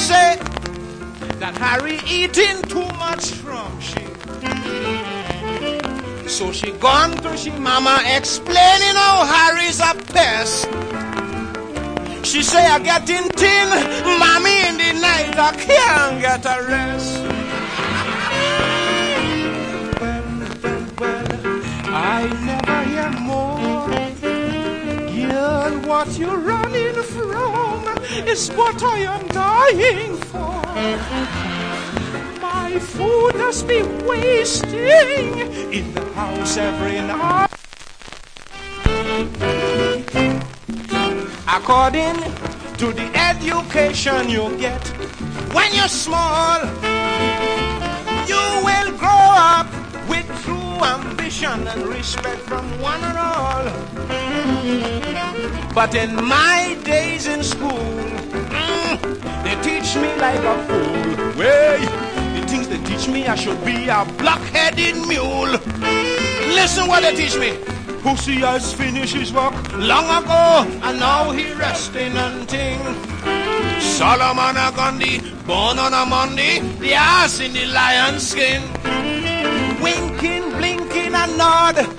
say that Harry eating too much from she. So she gone to she mama explaining how Harry's a pest. She say I getting thin, mommy in the night I can't get a rest. Well, I never hear more. Girl, what you're running from is what I am dying for. My food has been wasting in the house every night. According to the education you get when you're small, you will grow up with true ambition and respect from one and all. But in my days in school, they teach me like a fool. Well, the things they teach me, I should be a block-headed mule. Listen what they teach me. Pussy has finished his work long ago, and now he resting and ting. Solomon a Gandhi, born on a Monday, the ass in the lion's skin. Winking, blinking and nod,